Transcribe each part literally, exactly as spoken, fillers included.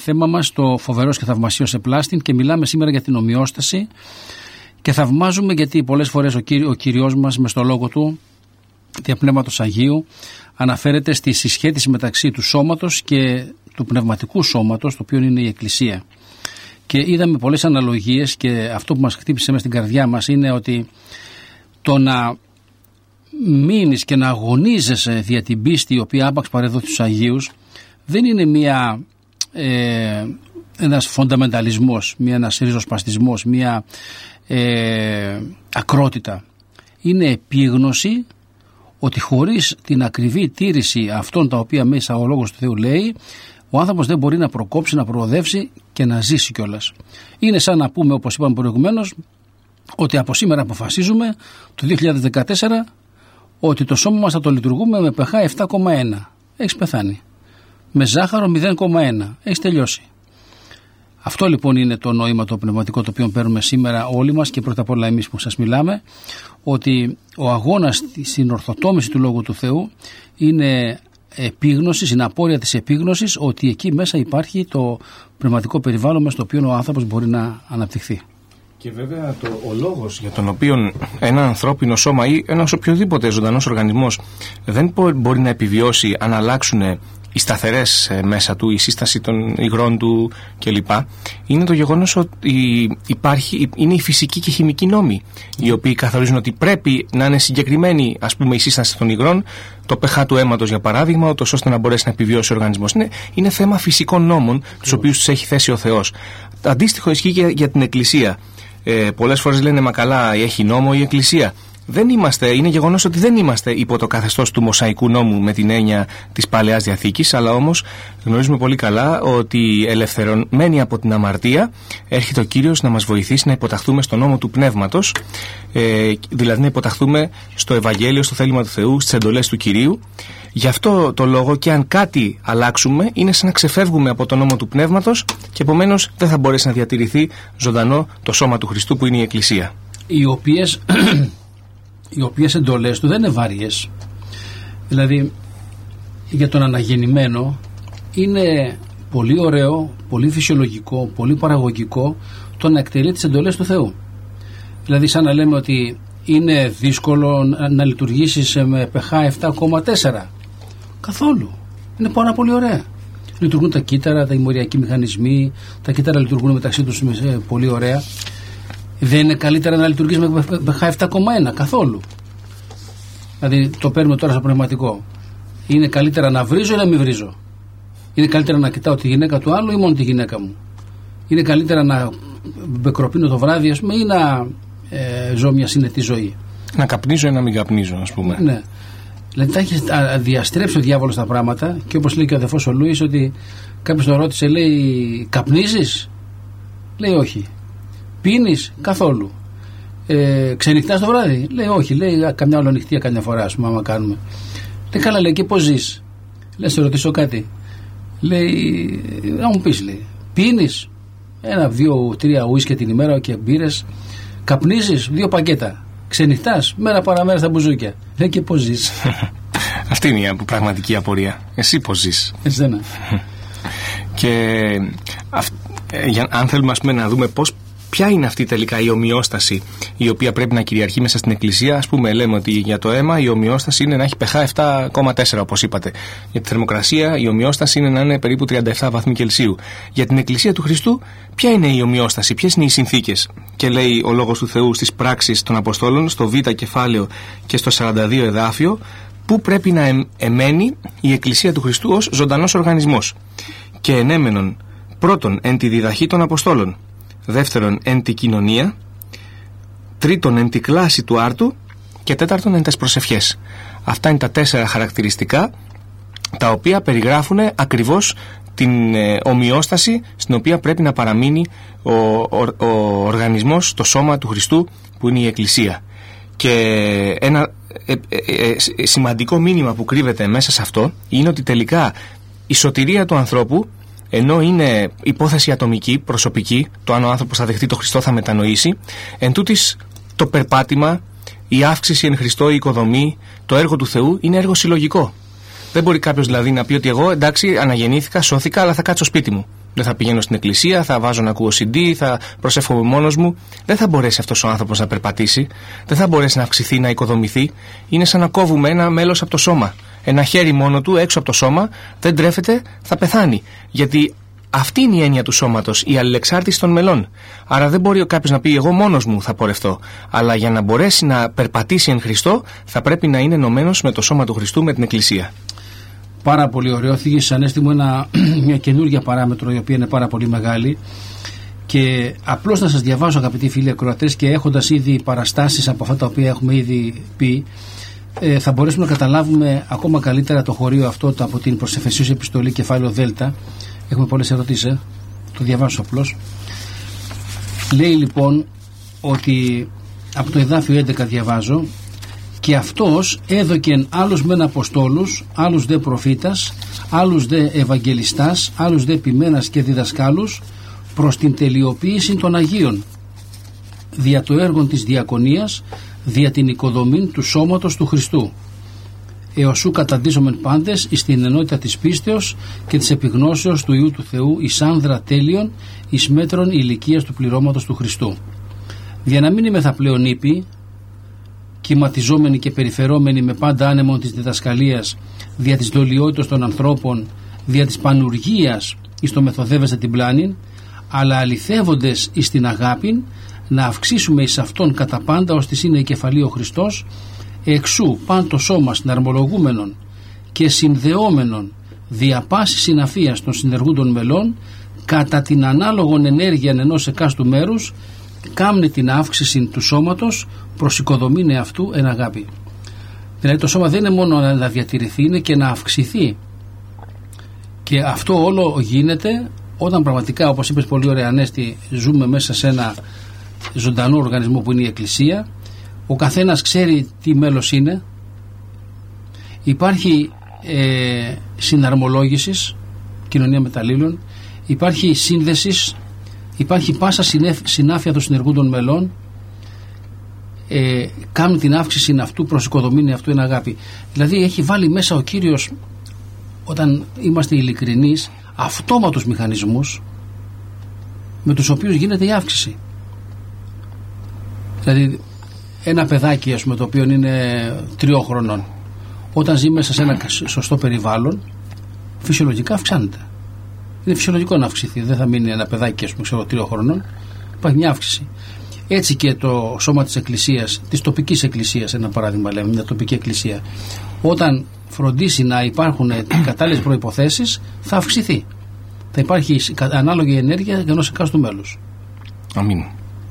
θέμα μας το φοβερός και θαυμασίος επλάστην και μιλάμε σήμερα για την ομοιόσταση και θαυμάζουμε γιατί πολλές φορές ο, κύριο, ο Κυριός μας μες στο λόγο του διαπνεύματος Αγίου αναφέρεται στη συσχέτιση μεταξύ του σώματος και του πνευματικού σώματος, το οποίο είναι η Εκκλησία. Και είδαμε πολλές αναλογίες και αυτό που μας χτύπησε μες στην καρδιά μας είναι ότι το να μείνεις και να αγωνίζεσαι δια την πίστη η οποία άπαξ παρεδόθη στους Αγίους δεν είναι μια, ε, ένας φονταμενταλισμός, μια, ένας ριζοσπαστισμός, μια ε, ακρότητα. Είναι επίγνωση ότι χωρίς την ακριβή τήρηση αυτών τα οποία μέσα ο Λόγος του Θεού λέει, ο άνθρωπος δεν μπορεί να προκόψει, να προοδεύσει και να ζήσει κιόλας. Είναι σαν να πούμε, όπως είπαμε προηγουμένως, ότι από σήμερα αποφασίζουμε το δύο χιλιάδες δεκατέσσερα ότι το σώμα μας θα το λειτουργούμε με pH επτά κόμμα ένα. Έχεις πεθάνει. Με ζάχαρο μηδέν κόμμα ένα. Έχεις τελειώσει. Αυτό λοιπόν είναι το νόημα το πνευματικό το οποίο παίρνουμε σήμερα όλοι μας και πρώτα απ' όλα εμείς που σας μιλάμε, ότι ο αγώνας στην ορθοτόμηση του Λόγου του Θεού είναι επίγνωση, είναι απόρρια της επίγνωσης ότι εκεί μέσα υπάρχει το πνευματικό περιβάλλον στο οποίο ο άνθρωπος μπορεί να αναπτυχθεί. Και βέβαια το, ο λόγος για τον οποίο ένα ανθρώπινο σώμα ή ένας οποιοδήποτε ζωντανός οργανισμός δεν μπορεί να επιβιώσει αν αλλάξουν οι σταθερές μέσα του, η σύσταση των υγρών του κλπ. Είναι το γεγονός ότι υπάρχει, είναι οι φυσικοί και χημικοί νόμοι οι οποίοι καθορίζουν ότι πρέπει να είναι συγκεκριμένη, ας πούμε, η σύσταση των υγρών, το pH του αίματος για παράδειγμα, ούτως ώστε να μπορέσει να επιβιώσει ο οργανισμός. Είναι, είναι θέμα φυσικών νόμων, τους οποίους τους έχει θέσει ο Θεός. Αντίστοιχο ισχύει και για την Εκκλησία. Ε, πολλές φορές λένε, μα καλά, έχει νόμο η Εκκλησία. Δεν είμαστε, είναι γεγονός ότι δεν είμαστε υπό το καθεστώς του Μωσαϊκού νόμου με την έννοια της Παλαιάς Διαθήκης, αλλά όμως γνωρίζουμε πολύ καλά ότι ελευθερωμένοι από την αμαρτία έρχεται ο Κύριος να μας βοηθήσει να υποταχθούμε στο νόμο του Πνεύματος, ε, δηλαδή να υποταχθούμε στο Ευαγγέλιο, στο θέλημα του Θεού, στις εντολές του Κυρίου. Γι' αυτό το λόγο και αν κάτι αλλάξουμε είναι σαν να ξεφεύγουμε από τον νόμο του Πνεύματος και επομένως δεν θα μπορέσει να διατηρηθεί ζωντανό το σώμα του Χριστού που είναι η Εκκλησία. Οι οποίες... οι οποίες εντολές του δεν είναι βάριες. Δηλαδή για τον αναγεννημένο είναι πολύ ωραίο, πολύ φυσιολογικό, πολύ παραγωγικό το να εκτελεί τις εντολές του Θεού. Δηλαδή σαν να λέμε ότι είναι δύσκολο να λειτουργήσεις με pH επτά κόμμα τέσσερα. Καθόλου. Είναι πάρα πολύ ωραία. Λειτουργούν τα κύτταρα, τα ημωριακοί μηχανισμοί, τα κύτταρα λειτουργούν μεταξύ τους πολύ ωραία. Δεν είναι καλύτερα να λειτουργείς με pH επτά κόμμα ένα καθόλου. Δηλαδή το παίρνουμε τώρα στο πνευματικό. Είναι καλύτερα να βρίζω ή να μην βρίζω. Είναι καλύτερα να κοιτάω τη γυναίκα του άλλου ή μόνο τη γυναίκα μου. Είναι καλύτερα να μπεκροπίνω το βράδυ, ας πούμε, ή να ε, ζω μια συνετή ζωή. Να καπνίζω ή να μην καπνίζω, ας πούμε. Ναι. Δηλαδή τα έχει διαστρέψει ο διάβολος τα πράγματα και όπως λέει και ο αδερφός ο Λούις, ότι κάποιος τον ρώτησε, λέει, καπνίζεις? Λέει όχι. Πίνεις? Καθόλου. Ε, ξενυχτάς το βράδυ? Λέει όχι. Λέει καμιά ολονυχτία καμιά φορά, ας πούμε, άμα κάνουμε. Λέει καλά, λέει, και πώς ζεις? Λέει, σε ρωτήσω κάτι. Λέει, να μου πεις, λέει, πίνεις? Ένα, δύο, τρία ουίσκια την ημέρα και μπύρες. Καπνίζεις? Δύο πακέτα. Ξενυχτάς? Μέρα παραμέρα στα μπουζούκια. Λέει, και πώς ζεις? Αυτή είναι η πραγματική απορία. Εσύ πώς ζεις? Εσένα. Και αυ, ε, για, αν θέλουμε, ας πούμε, να δούμε πώς, ποια είναι αυτή τελικά η ομοιόσταση η οποία πρέπει να κυριαρχεί μέσα στην Εκκλησία. Ας πούμε, λέμε ότι για το αίμα η ομοιόσταση είναι να έχει pH επτά κόμμα τέσσερα, όπως είπατε. Για τη θερμοκρασία η ομοιόσταση είναι να είναι περίπου τριάντα επτά βαθμοί Κελσίου. Για την Εκκλησία του Χριστού, ποια είναι η ομοιόσταση, ποιες είναι οι συνθήκες? Και λέει ο Λόγος του Θεού στις πράξεις των Αποστόλων, στο Β κεφάλαιο και στο σαράντα δύο εδάφιο, που πρέπει να εμένει η Εκκλησία του Χριστού ως ζωντανός οργανισμός. Και ενέμενον πρώτον εν τη διδαχή των Αποστόλων, δεύτερον εν τη κοινωνία, τρίτον εν τη κλάση του άρτου και τέταρτον εν τες προσευχές. Αυτά είναι τα τέσσερα χαρακτηριστικά τα οποία περιγράφουν ακριβώς την ε, ομοιόσταση στην οποία πρέπει να παραμείνει ο, ο, ο οργανισμός, το σώμα του Χριστού που είναι η Εκκλησία. Και ένα ε, ε, ε, σημαντικό μήνυμα που κρύβεται μέσα σε αυτό είναι ότι τελικά η σωτηρία του ανθρώπου, ενώ είναι υπόθεση ατομική, προσωπική, το αν ο άνθρωπος θα δεχτεί το Χριστό θα μετανοήσει, εν τούτης το περπάτημα, η αύξηση εν Χριστώ, η οικοδομή, το έργο του Θεού είναι έργο συλλογικό. Δεν μπορεί κάποιος δηλαδή να πει ότι εγώ εντάξει αναγεννήθηκα, σώθηκα, αλλά θα κάτσω σπίτι μου. Δεν θα πηγαίνω στην εκκλησία, θα βάζω να ακούω σι ντι, θα προσεύχομαι μόνος μου. Δεν θα μπορέσει αυτός ο άνθρωπος να περπατήσει, δεν θα μπορέσει να αυξηθεί, να οικοδομηθεί. Είναι σαν να κόβουμε ένα μέλος από το σώμα. Ένα χέρι μόνο του έξω από το σώμα, δεν τρέφεται, θα πεθάνει. Γιατί αυτή είναι η έννοια του σώματος, η αλληλεξάρτηση των μελών. Άρα δεν μπορεί κάποιος να πει: εγώ μόνος μου θα πορευτώ. Αλλά για να μπορέσει να περπατήσει εν Χριστώ, θα πρέπει να είναι ενωμένος με το σώμα του Χριστού, με την Εκκλησία. Πάρα πολύ ωραίο. Θίγεις, Ανέστη μου, ένα, μια καινούργια παράμετρο, η οποία είναι πάρα πολύ μεγάλη. Και απλώς να σας διαβάζω, αγαπητοί φίλοι ακροατές, και έχοντας ήδη παραστάσεις από αυτά τα οποία έχουμε ήδη πει, ε, θα μπορέσουμε να καταλάβουμε ακόμα καλύτερα το χωρίο αυτό από την προς Εφεσίους επιστολή κεφάλαιο Δέλτα. Έχουμε πολλές ερωτήσεις, ε. το διαβάζω απλώς. Λέει λοιπόν ότι από το εδάφιο έντεκα διαβάζω: και αυτός έδωκεν άλλους μεν αποστόλους, άλλους δε προφήτας, άλλους δε ευαγγελιστάς, άλλους δε ποιμένας και διδασκάλους, προς την τελειοποίηση των Αγίων, δια το έργο της διακονίας, δια την οικοδομή του σώματος του Χριστού, έως σου καταντήσομεν πάντες εις την ενότητα της πίστεως και της επιγνώσεως του Υιού του Θεού, εις άνδρα τέλειων, εις μέτρων ηλικίας του πληρώματος του Χριστού. Για να μην είμεθα πλέον ήπιοι, κυματιζόμενοι και περιφερόμενοι με πάντα άνεμον της διδασκαλίας, δια της δολιότητας των ανθρώπων, δια της πανουργίας εις το μεθοδεύεσαι την πλάνην, αλλά αληθεύοντες εις την αγάπην, να αυξήσουμε εις αυτόν κατά πάντα ως της είναι η κεφαλή ο Χριστός, εξού παν το σώμα συναρμολογούμενον και συνδεόμενον δια πάσης συναφίας των συνεργούντων μελών, κατά την ανάλογον ενέργεια ενός εκάστου μέρους, κάμνε την αύξηση του σώματος προς οικοδομήν εαυτού εν αγάπη. Δηλαδή το σώμα δεν είναι μόνο να διατηρηθεί, είναι και να αυξηθεί. Και αυτό όλο γίνεται όταν πραγματικά, όπως είπες πολύ ωραία Ανέστη, ζούμε μέσα σε ένα ζωντανό οργανισμό που είναι η Εκκλησία. Ο καθένας ξέρει τι μέλος είναι. Υπάρχει ε, συναρμολόγησης, κοινωνία μεταλλήλων. Υπάρχει σύνδεσης. Υπάρχει πάσα συνάφεια των συνεργούντων μελών. Ε, κάνουν την αύξηση αυτού προς οικοδομήν αυτού εν αγάπη. Δηλαδή έχει βάλει μέσα ο Κύριος, όταν είμαστε ειλικρινείς, αυτόματους μηχανισμούς με τους οποίους γίνεται η αύξηση. Δηλαδή ένα παιδάκι, ας πούμε, το οποίο είναι τριών χρονών, όταν ζει μέσα σε ένα σωστό περιβάλλον, φυσιολογικά αυξάνεται. Είναι φυσιολογικό να αυξηθεί. Δεν θα μείνει ένα παιδάκι, ας πούμε, ξέρω, τριών χρονών. Υπάρχει μια αύξηση. Έτσι και το σώμα της Εκκλησίας, της τοπικής Εκκλησίας, ένα παράδειγμα λέμε, μια τοπική Εκκλησία, όταν φροντίσει να υπάρχουν κατάλληλες προϋποθέσεις, θα αυξηθεί. Θα υπάρχει ανάλογη ενέργεια για ενός εκάστου μέλους. Αμήν.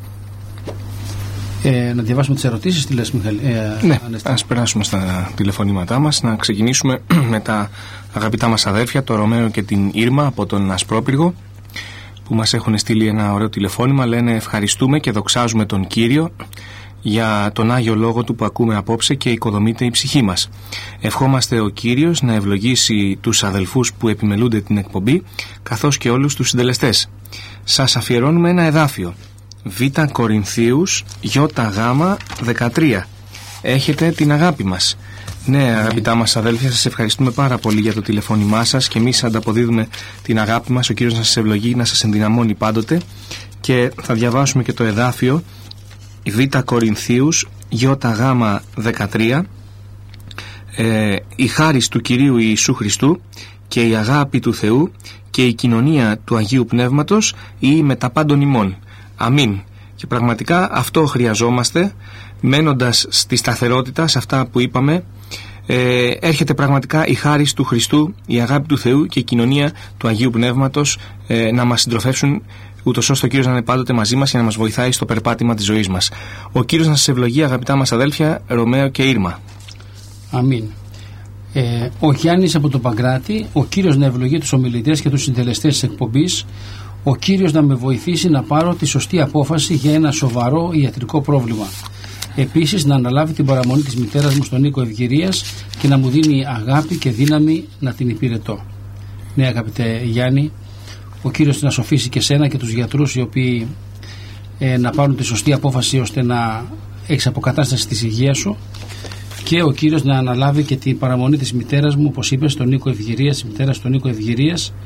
Ε, να διαβάσουμε τις ερωτήσεις, τι λες, Μιχαήλ? Ε, ναι, ας περάσουμε στα τηλεφωνήματά μας. Να ξεκινήσουμε με τα αγαπητά μας αδέρφια, το Ρωμαίο και την Ήρμα από τον Ασπρόπυργο, που μας έχουν στείλει ένα ωραίο τηλεφώνημα. Λένε: ευχαριστούμε και δοξάζουμε τον Κύριο για τον Άγιο Λόγο Του που ακούμε απόψε και οικοδομείται η ψυχή μας. Ευχόμαστε ο Κύριος να ευλογήσει τους αδελφούς που επιμελούνται την εκπομπή, καθώς και όλους τους συντελεστές. Σας αφιερώνουμε ένα εδάφιο. Β Κορινθίους Ι Γ δεκατρία. Έχετε την αγάπη μας. Ναι, αγαπητά μας αδέλφια, σας ευχαριστούμε πάρα πολύ για το τηλεφώνημά σας και εμείς ανταποδίδουμε την αγάπη μας. Ο Κύριος να σας ευλογεί, να σας ενδυναμώνει πάντοτε. Και θα διαβάσουμε και το εδάφιο. Β Κορινθίους Ι Γ δεκατρία. ε, η χάρις του Κυρίου Ιησού Χριστού και η αγάπη του Θεού και η κοινωνία του Αγίου Πνεύματος ή με τα πάντων ημών. Αμήν. Και πραγματικά αυτό χρειαζόμαστε, μένοντας στη σταθερότητα, σε αυτά που είπαμε. ε, έρχεται πραγματικά η χάρις του Χριστού, η αγάπη του Θεού και η κοινωνία του Αγίου Πνεύματος ε, να μας συντροφεύσουν, ούτως ώστε ο Κύριος να είναι πάντοτε μαζί μας και να μας βοηθάει στο περπάτημα της ζωής μας. Ο Κύριος να σας ευλογεί, αγαπητά μας αδέλφια, Ρωμαίο και Ήρμα. Αμήν. Ε, ο Γιάννης από το Παγκράτη: ο Κύριος να ευλογεί τους ομιλητές και τους συντελεστές της εκπομπής. Ο Κύριος να με βοηθήσει να πάρω τη σωστή απόφαση για ένα σοβαρό ιατρικό πρόβλημα. Επίσης να αναλάβει την παραμονή της μητέρας μου στον οίκο Ευγυρίας και να μου δίνει αγάπη και δύναμη να την υπηρετώ. Ναι, αγαπητέ Γιάννη, ο Κύριος να σοφίσει και σένα και τους γιατρούς οι οποίοι ε, να πάρουν τη σωστή απόφαση ώστε να έχεις αποκατάσταση της υγείας σου, και ο Κύριος να αναλάβει και την παραμονή της μητέρας μου, όπως είπες, στον οίκο Ευγυρίας, της μητέρας στον οίκο Ευγυρίας,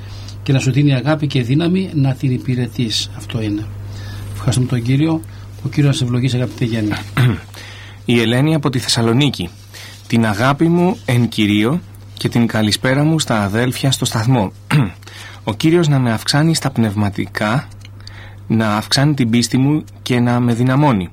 και να σου δίνει αγάπη και δύναμη να την υπηρετείς. Αυτό είναι. Ευχαριστούμε τον Κύριο. Ο Κύριος να σε ευλογήσει, αγαπητέ Γιάννη. Η Ελένη από τη Θεσσαλονίκη. Την αγάπη μου εν Κυρίω και την καλησπέρα μου στα αδέλφια στο σταθμό. Ο Κύριος να με αυξάνει στα πνευματικά, να αυξάνει την πίστη μου και να με δυναμώνει.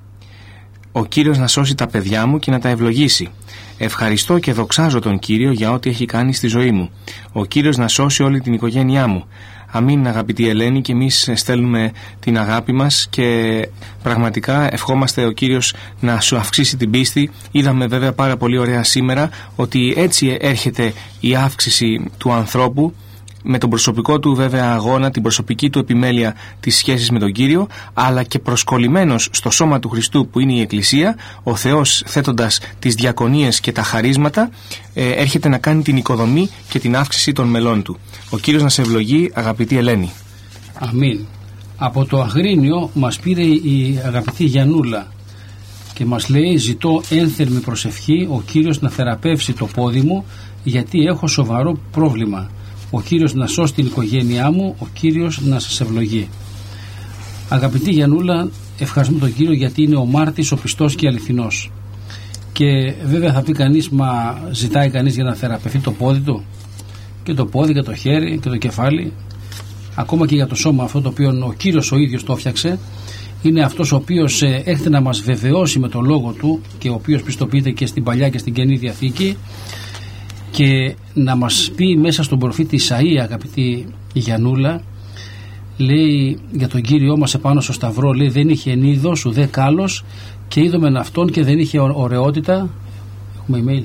Ο Κύριος να σώσει τα παιδιά μου και να τα ευλογήσει. Ευχαριστώ και δοξάζω τον Κύριο για ό,τι έχει κάνει στη ζωή μου. Ο Κύριος να σώσει όλη την οικογένειά μου. Αμήν, αγαπητή Ελένη, και εμείς στέλνουμε την αγάπη μας και πραγματικά ευχόμαστε ο Κύριος να σου αυξήσει την πίστη. Είδαμε βέβαια πάρα πολύ ωραία σήμερα ότι έτσι έρχεται η αύξηση του ανθρώπου, με τον προσωπικό του βέβαια αγώνα, την προσωπική του επιμέλεια της σχέσης με τον Κύριο, αλλά και προσκολλημένος στο σώμα του Χριστού που είναι η Εκκλησία, ο Θεός θέτοντας τις διακονίες και τα χαρίσματα ε, έρχεται να κάνει την οικοδομή και την αύξηση των μελών του. Ο Κύριος να σε ευλογεί, αγαπητή Ελένη. Αμήν. Από το Αγρίνιο μας πήρε η αγαπητή Γιαννούλα και μας λέει: ζητώ ένθερμη προσευχή ο Κύριος να θεραπεύσει το πόδι μου, γιατί έχω σοβαρό πρόβλημα. Ο Κύριος να σώσει την οικογένειά μου, ο Κύριος να σας ευλογεί. Αγαπητή Γιαννούλα, ευχαριστούμε τον Κύριο γιατί είναι ο μάρτης, ο πιστός και αληθινός. Και βέβαια θα πει κανείς, μα ζητάει κανείς για να θεραπευτεί το πόδι του? Και το πόδι και το χέρι και το κεφάλι, ακόμα και για το σώμα αυτό το οποίο ο Κύριος ο ίδιος το έφτιαξε, είναι αυτός ο οποίος έρχεται να μας βεβαιώσει με τον λόγο του και ο οποίος πιστοποιείται και στην Παλιά και στην Καινή Διαθήκη, και να μας πει μέσα στον προφήτη Ισαΐα, αγαπητή Γιαννούλα, λέει για τον Κύριό μας επάνω στο σταυρό, λέει: δεν είχε είδος ουδέ κάλος και είδομεν αυτόν και δεν είχε ωραιότητα, έχουμε email,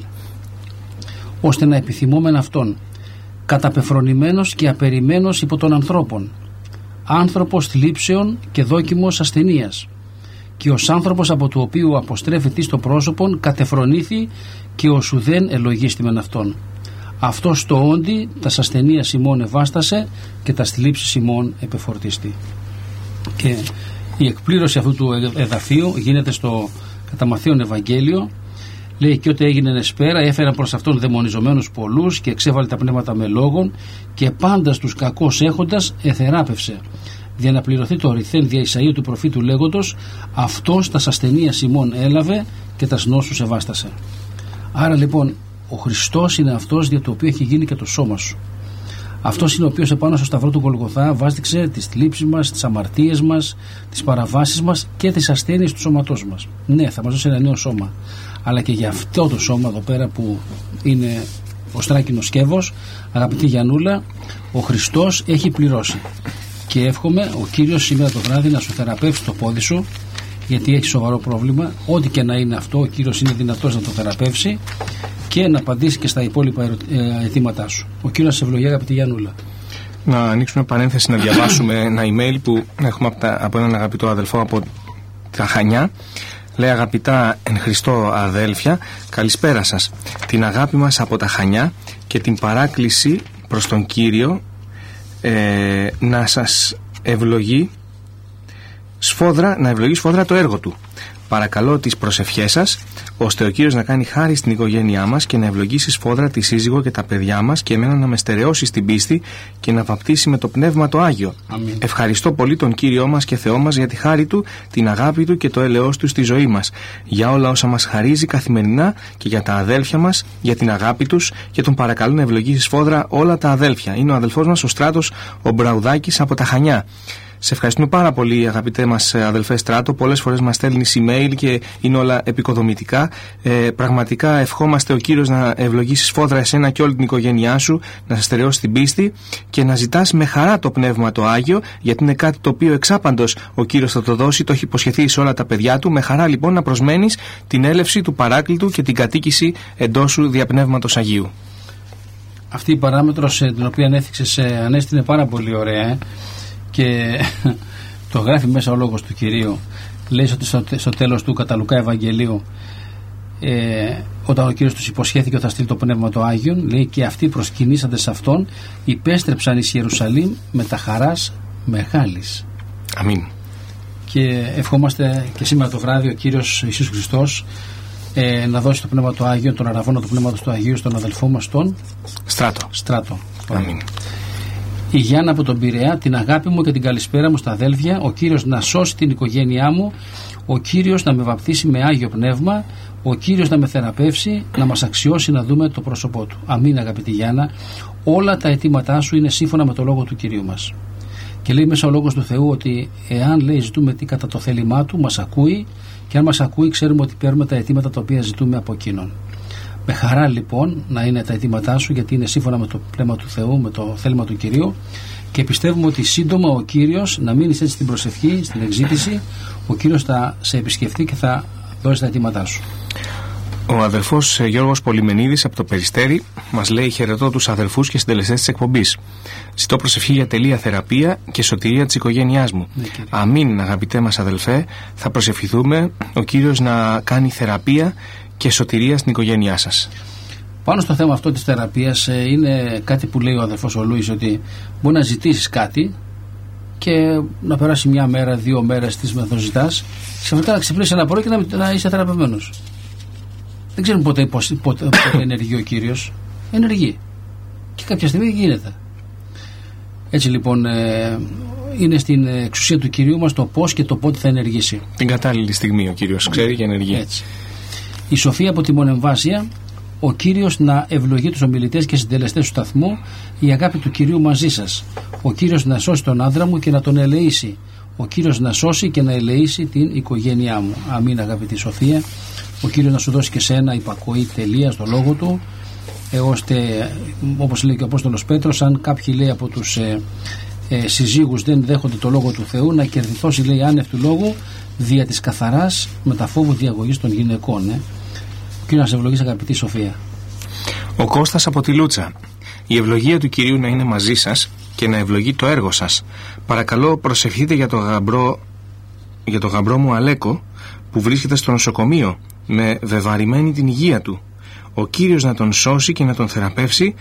ώστε να επιθυμόμεν αυτόν, καταπεφρονημένος και απεριμένος υπό των ανθρώπων, άνθρωπος θλίψεων και δόκιμος ασθενείας, και ως άνθρωπος από του οποίου αποστρέφεται στο πρόσωπον κατεφρονήθη και ως ουδέν ελογίστημεν αυτόν. Αυτός το όντι τα ασθενείας ημών ευάστασε και τα θλίψεις ημών επεφορτίστη. Και η εκπλήρωση αυτού του εδαφίου γίνεται στο κατά Μαθαίον Ευαγγέλιο. Λέει: και ό,τι έγινε εσπέρα έφεραν προς αυτόν δαιμονιζομένους πολλούς και εξέβαλε τα πνεύματα με λόγων και πάντας τους κακώς έχοντας εθεράπευσε, για να πληρωθεί το ρηθέν δια Ισαΐου του προφήτου λέγοντος: αυτός τα ασθενείας ημών έλαβε και τα νόσους ευάστασε. Άρα λοιπόν ο Χριστός είναι αυτός για το οποίο έχει γίνει και το σώμα σου. Αυτός είναι ο οποίος επάνω στο σταυρό του Γολγοθά βάστηξε τις θλίψεις μας, τις αμαρτίες μας, τις παραβάσεις μας και τις ασθένειες του σώματός μας. Ναι, θα μας δώσει ένα νέο σώμα, αλλά και για αυτό το σώμα εδώ πέρα που είναι ο στράκινος σκεύος, αγαπητή Γιαννούλα, ο Χριστός έχει πληρώσει. Και εύχομαι ο Κύριος σήμερα το βράδυ να σου θεραπεύσει το πόδι σου, γιατί έχει σοβαρό πρόβλημα. Ό,τι και να είναι αυτό, ο Κύριος είναι δυνατός να το θεραπεύσει και να απαντήσει και στα υπόλοιπα αιτήματά σου. Ο Κύριος να σε ευλογεί, αγαπητή Γιαννούλα. Να ανοίξουμε παρένθεση, να διαβάσουμε ένα email που έχουμε από, τα, από έναν αγαπητό αδελφό από τα Χανιά. Λέει: αγαπητά εν Χριστώ αδέλφια, καλησπέρα σας. Την αγάπη μας από τα Χανιά και την παράκληση προς τον Κύριο ε, να σας ευλογεί σφόδρα, να ευλογεί σφόδρα το έργο του. Παρακαλώ τις προσευχές σας, ώστε ο Κύριος να κάνει χάρη στην οικογένειά μας και να ευλογήσει σφόδρα τη σύζυγο και τα παιδιά μας και εμένα να με στερεώσει στην πίστη και να βαπτίσει με το Πνεύμα το Άγιο. Αμήν. Ευχαριστώ πολύ τον Κύριό μας και Θεό μας για τη χάρη Του, την αγάπη Του και το έλεος Του στη ζωή μας, για όλα όσα μας χαρίζει καθημερινά και για τα αδέλφια μας, για την αγάπη τους, και τον παρακαλώ να ευλογήσει σφόδρα όλα τα αδέλφια. Είναι ο αδελφός μας ο Στράτος ο Μπραουδάκης από τα Χανιά. Σε ευχαριστούμε πάρα πολύ, αγαπητέ μας αδελφέ Στράτο. Πολλές φορές μας στέλνεις email και είναι όλα επικοδομητικά. Ε, πραγματικά ευχόμαστε ο Κύριος να ευλογήσει σφόδρα εσένα και όλη την οικογένειά σου, να σε στερεώσει την πίστη και να ζητάς με χαρά το Πνεύμα το Άγιο, γιατί είναι κάτι το οποίο εξάπαντος ο Κύριος θα το δώσει, το έχει υποσχεθεί σε όλα τα παιδιά Του. Με χαρά λοιπόν να προσμένεις την έλευση του Παράκλητου και την κατοίκηση εντός σου δια Πνεύματος Αγίου. Αυτή η παράμετρος την οποία ανέθιξες, Ανέστη, είναι πάρα πολύ ωραία, ε? Και το γράφει μέσα ο λόγος του Κυρίου. Λέει ότι στο, στο τέλος του κατά Λουκά Ευαγγελίου, ε, όταν ο Κύριος τους υποσχέθηκε ότι θα στείλει το Πνεύμα το Άγιον, λέει: και αυτοί προσκυνήσανται σε Αυτόν υπέστρεψαν εις Ιερουσαλήμ με τα χαράς μεγάλης. Αμήν. Και ευχόμαστε και σήμερα το βράδυ ο Κύριος Ιησούς Χριστός ε, να δώσει το Πνεύμα το Άγιο, τον αραβόνα του Πνεύματος του Αγίου στον αδελφό μας τον Στράτο. Στράτο. Αμήν. Η Γιάννα από τον Πειραιά, την αγάπη μου και την καλησπέρα μου στα αδέλφια. Ο Κύριος να σώσει την οικογένειά μου. Ο Κύριος να με βαπτίσει με Άγιο Πνεύμα. Ο Κύριος να με θεραπεύσει, να μας αξιώσει να δούμε το πρόσωπό Του. Αμήν, αγαπητή Γιάννα. Όλα τα αιτήματά σου είναι σύμφωνα με το λόγο του Κυρίου μας. Και λέει μέσα ο λόγος του Θεού ότι εάν λέει ζητούμε τι κατά το θέλημά Του, μας ακούει, και αν μας ακούει ξέρουμε ότι παίρνουμε τα αιτήματα τα οποία ζητούμε από Εκείνον. Με χαρά λοιπόν να είναι τα αιτήματά σου, γιατί είναι σύμφωνα με το πνεύμα του Θεού, με το θέλημα του Κυρίου, και πιστεύουμε ότι σύντομα ο Κύριος, να μείνεις έτσι στην προσευχή, στην εξήτηση, ο Κύριος θα σε επισκεφτεί και θα δώσει τα αιτήματά σου. Ο αδελφός Γιώργος Πολυμενίδης από το Περιστέρι μας λέει: χαιρετώ τους αδελφούς και συντελεστές της εκπομπής. Ζητώ προσευχή για τελεία θεραπεία και σωτηρία της οικογένειάς μου. Ναι, αμήν, αγαπητέ μας αδελφέ, θα προσευχηθούμε ο Κύριος να κάνει θεραπεία και σωτηρία στην οικογένειά σας. Πάνω στο θέμα αυτό της θεραπείας, είναι κάτι που λέει ο αδελφός ο Λούις, ότι μπορεί να ζητήσεις κάτι και να περάσει μια μέρα, δύο μέρες τις με το ζητάς, ξαφνικά να ξυπνήσεις ένα πρωί και να, να είσαι θεραπευμένος. Δεν ξέρουμε πότε, πότε, πότε, πότε ενεργεί ο Κύριος. Ενεργεί. Και κάποια στιγμή γίνεται. Έτσι λοιπόν ε, είναι στην εξουσία του Κυρίου μας το πώς και το πότε θα ενεργήσει. Την κατάλληλη στιγμή ο Κύριος ξέρει και ενεργεί. Έτσι. Η Σοφία από τη Μονεμβάσια: ο Κύριος να ευλογεί τους ομιλητές και συντελεστές του σταθμού. Η αγάπη του Κυρίου μαζί σας. Ο Κύριος να σώσει τον άντρα μου και να τον ελεήσει. Ο Κύριος να σώσει και να ελεήσει την οικογένειά μου. Αμήν, αγαπητή Σοφία. Ο Κύριος να σου δώσει και σένα υπακοή τελεία στο λόγο Του, ε, ώστε, όπως λέει και ο Απόστολος Πέτρος, αν κάποιοι λέει από τους ε, ε, συζύγους δεν δέχονται το λόγο του Θεού, να κερδιθώσει, λέει, άνευ του λόγου δια της καθαράς μεταφόβου διαγωγής των γυναικών. Ε. Ο Κύριος να σε ευλογήσει, αγαπητή Σοφία. Ο Κώστας από τη Λούτσα: η ευλογία του Κυρίου να είναι μαζί σας και να ευλογεί το έργο σας. Παρακαλώ προσευχείτε για το γαμπρό, για το γαμπρό μου Αλέκο, που βρίσκεται στο νοσοκομείο με βεβαρημένη την υγεία του. Ο Κύριος να τον σώσει και να τον θεραπεύσει,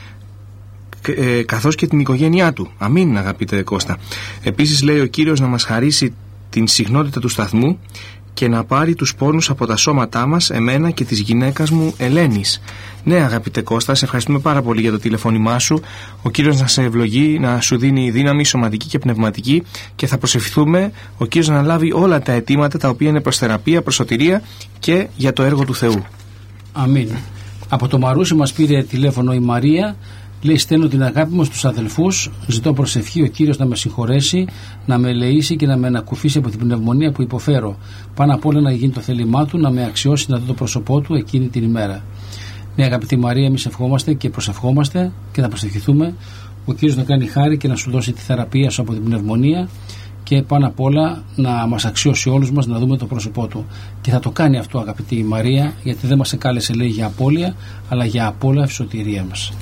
ε, καθώς και την οικογένειά του. Αμήν, αγαπητέ Κώστα. Επίσης λέει ο Κύριος να μας χαρίσει την συχνότητα του σταθμού και να πάρει τους πόνους από τα σώματά μας, εμένα και της γυναίκας μου Ελένης. Ναι, αγαπητέ Κώστα, σε ευχαριστούμε πάρα πολύ για το τηλεφώνημά σου. Ο Κύριος να σε ευλογεί, να σου δίνει δύναμη σωματική και πνευματική, και θα προσευχηθούμε ο Κύριος να λάβει όλα τα αιτήματα τα οποία είναι προς θεραπεία, προς σωτηρία και για το έργο του Θεού. Αμήν. Από το Μαρούσι μας πήρε τηλέφωνο η Μαρία. Λέει: στέλνω την αγάπη μου στους αδελφούς, ζητώ προσευχή ο Κύριος να με συγχωρέσει, να με ελεήσει και να με ανακουφίσει από την πνευμονία που υποφέρω. Πάνω απ' όλα να γίνει το θέλημά Του, να με αξιώσει να δω το πρόσωπό Του εκείνη την ημέρα. Ναι, αγαπητή Μαρία, εμείς ευχόμαστε και προσευχόμαστε και θα προσευχηθούμε ο Κύριος να κάνει χάρη και να σου δώσει τη θεραπεία σου από την πνευμονία, και πάνω απ' όλα να μας αξιώσει όλους μας να δούμε το πρόσωπό Του. Και θα το κάνει αυτό, αγαπητή Μαρία, γιατί δεν μας εκάλεσε, λέει, για απώλεια, αλλά για απόλαυση σωτηρία μας.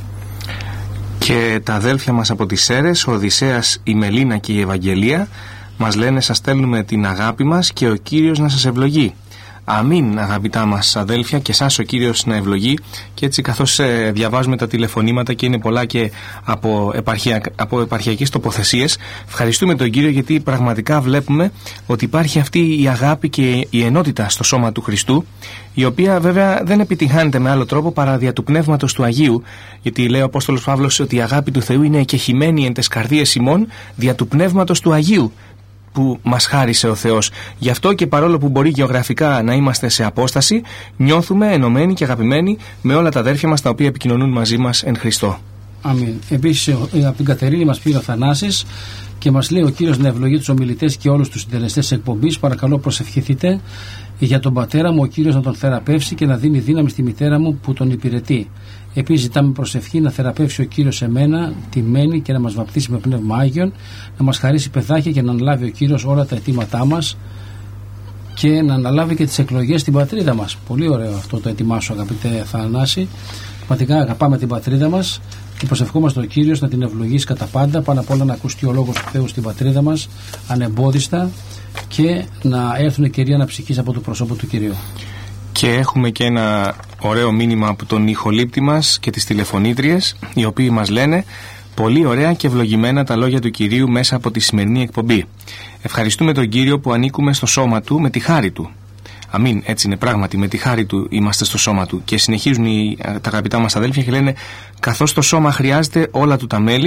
Και τα αδέλφια μας από τις Σέρρες, ο Οδυσσέας, η Μελίνα και η Ευαγγελία, μας λένε: σας στέλνουμε την αγάπη μας και ο Κύριος να σας ευλογεί. Αμήν, αγαπητά μας αδέλφια, και εσάς ο Κύριος να ευλογεί. Και έτσι, καθώς ε, διαβάζουμε τα τηλεφωνήματα και είναι πολλά και από, επαρχία, από επαρχιακές τοποθεσίες, ευχαριστούμε τον Κύριο, γιατί πραγματικά βλέπουμε ότι υπάρχει αυτή η αγάπη και η ενότητα στο σώμα του Χριστού, η οποία βέβαια δεν επιτυγχάνεται με άλλο τρόπο παρά δια του Πνεύματος του Αγίου, γιατί λέει ο Απόστολος Παύλος ότι η αγάπη του Θεού είναι εκεχημένη εν τες καρδίες ημών δια του Πνεύματος του Αγίου, που μας χάρισε ο Θεός. Γι' αυτό και παρόλο που μπορεί γεωγραφικά να είμαστε σε απόσταση, νιώθουμε ενωμένοι και αγαπημένοι με όλα τα αδέρφια μας τα οποία επικοινωνούν μαζί μας εν Χριστώ. Αμήν. Επίσης από την Κατερίνη μας πήρε ο Θανάσης και μας λέει: ο Κύριος να ευλογεί τους ομιλητές και όλους τους συντελεστές της εκπομπής. Παρακαλώ προσευχηθείτε για τον πατέρα μου, ο Κύριος να τον θεραπεύσει και να δίνει δύναμη στη μητέρα μου που τον υπηρετεί. Επίσης ζητάμε προσευχή να θεραπεύσει ο Κύριος εμένα, τη μένη, και να μας βαπτίσει με πνεύμα Άγιον, να μας χαρίσει παιδάκια και να αναλάβει ο Κύριος όλα τα αιτήματά μας και να αναλάβει και τις εκλογές στην πατρίδα μας. Πολύ ωραίο αυτό το αίτημά σου, αγαπητέ Θανάση. Πραγματικά αγαπάμε την πατρίδα μας και προσευχόμαστε ο Κύριος να την ευλογήσει κατά πάντα, πάνω απ' όλα να ακουστεί ο λόγος του Θεού στην πατρίδα μας ανεμπόδιστα και να έρθουν καιροί αναψυχής από το προσώπο του Κυρίου. Και έχουμε και ένα ωραίο μήνυμα από τον ηχολήπτη μας και τις τηλεφωνήτριες, οι οποίοι μας λένε: πολύ ωραία και ευλογημένα τα λόγια του Κυρίου μέσα από τη σημερινή εκπομπή. Ευχαριστούμε τον Κύριο που ανήκουμε στο σώμα Του με τη χάρη Του. Αμήν, έτσι είναι πράγματι, με τη χάρη Του είμαστε στο σώμα Του. Και συνεχίζουν οι, τα αγαπητά μας αδέλφια και λένε: καθώς το σώμα χρειάζεται όλα του τα μέλη,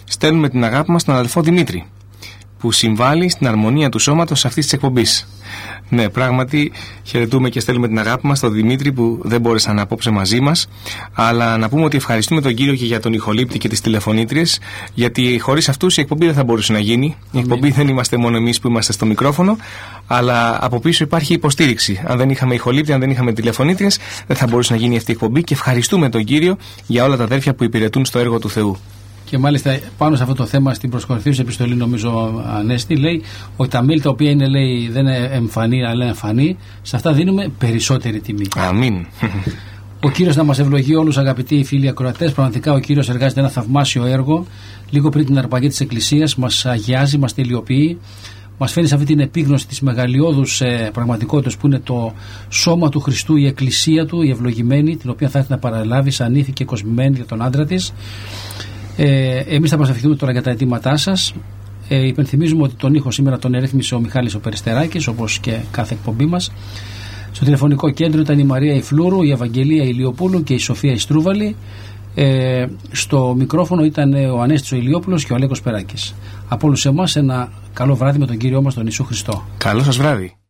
στέλνουμε την αγάπη μας στον αδελφό Δημήτρη, που συμβάλλει στην αρμονία του σώματος αυτής της εκπομπής. Ναι, πράγματι χαιρετούμε και στέλνουμε την αγάπη μας στον Δημήτρη, που δεν μπόρεσε να είναι απόψε μαζί μας. Αλλά να πούμε ότι ευχαριστούμε τον Κύριο και για τον ηχολήπτη και τις τηλεφωνήτριες, γιατί χωρίς αυτούς η εκπομπή δεν θα μπορούσε να γίνει. Η εκπομπή δεν είμαστε μόνο εμείς που είμαστε στο μικρόφωνο, αλλά από πίσω υπάρχει υποστήριξη. Αν δεν είχαμε ηχολήπτη, αν δεν είχαμε τηλεφωνήτριες, δεν θα μπορούσε να γίνει αυτή η εκπομπή. Και ευχαριστούμε τον Κύριο για όλα τα αδέρφια που υπηρετούν στο έργο του Θεού. Και μάλιστα πάνω σε αυτό το θέμα, στην προσχωρηθήσα επιστολή, νομίζω, Ανέστη, λέει ότι τα μέλη τα οποία είναι, λέει, δεν είναι εμφανή, αλλά είναι εμφανή, σε αυτά δίνουμε περισσότερη τιμή. Αμήν. Ο Κύριος να μας ευλογεί όλους, αγαπητοί φίλοι ακροατές. Πραγματικά ο Κύριος εργάζεται ένα θαυμάσιο έργο. Λίγο πριν την αρπαγή της Εκκλησίας, μας αγιάζει, μας τελειοποιεί. Μας φέρνει σε αυτή την επίγνωση της μεγαλειώδους ε, πραγματικότητας που είναι το σώμα του Χριστού, η Εκκλησία του, η ευλογημένη, την οποία θα έρθει να παραλάβει σαν ήθη και κοσμημένη για τον άντρα της. Ε, εμείς θα προσευχηθούμε τώρα για τα αιτήματά σας. Ε, υπενθυμίζουμε ότι τον ήχο σήμερα τον ερέθμισε ο Μιχάλης ο Περιστεράκης, όπως και κάθε εκπομπή μας. Στο τηλεφωνικό κέντρο ήταν η Μαρία Ιφλούρου, η Ευαγγελία Ηλιοπούλου και η Σοφία Ιστρούβαλη. Ε, στο μικρόφωνο ήταν ο Ανέστης ο Ηλιόπουλος και ο Αλέκος Περάκης. Από όλους εμάς ένα καλό βράδυ με τον Κύριο μας τον Ιησού Χριστό. Καλό σας βράδυ.